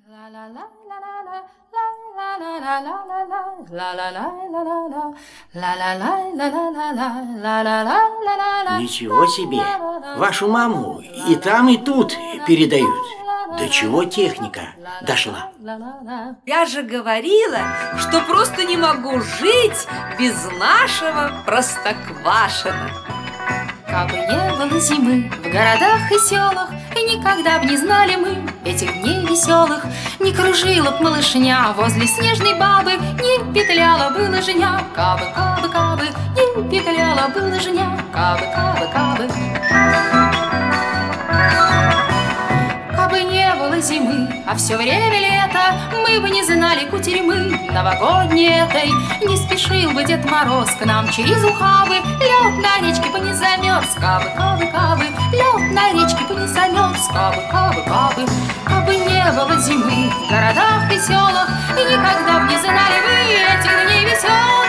Ничего себе! Вашу маму и там, и тут передают. До чего техника дошла? Я же говорила, что просто не могу жить без нашего Простоквашино. Кабы не было зимы в городах и селах, и никогда б не знали мы этих дней веселых, не кружила б малышня возле снежной бабы, не петляла бы лыжня. Кабы, кабы, кабы, не петляла бы лыжня. Кабы, кабы, кабы. Кабы не было зимы, а все время лето, мы бы не знали кутерьмы новогодней этой. Не спешил бы Дед Мороз к нам через ухабы, лед на речке бы не замерз. Кабы, кабы, кабы, лед на речке бы не замерз. Кабы, кабы, кабы. Кабы не было зимы в городах и селах, и никогда б не знали вы этих дней веселых.